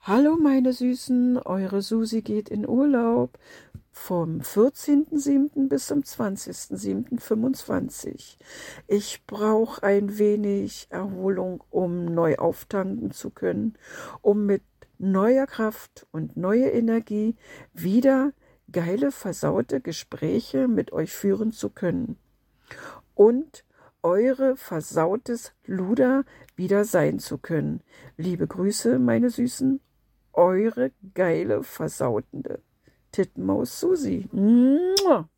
Hallo meine Süßen, eure Susi geht in Urlaub vom 14.07. bis zum 20.07.25. Ich brauche ein wenig Erholung, um neu auftanken zu können, um mit neuer Kraft und neuer Energie wieder geile, versaute Gespräche mit euch führen zu können und eure versautes Luder wieder sein zu können. Liebe Grüße, meine Süßen, eure geile, versautende Tittenmaus Susi. Mua.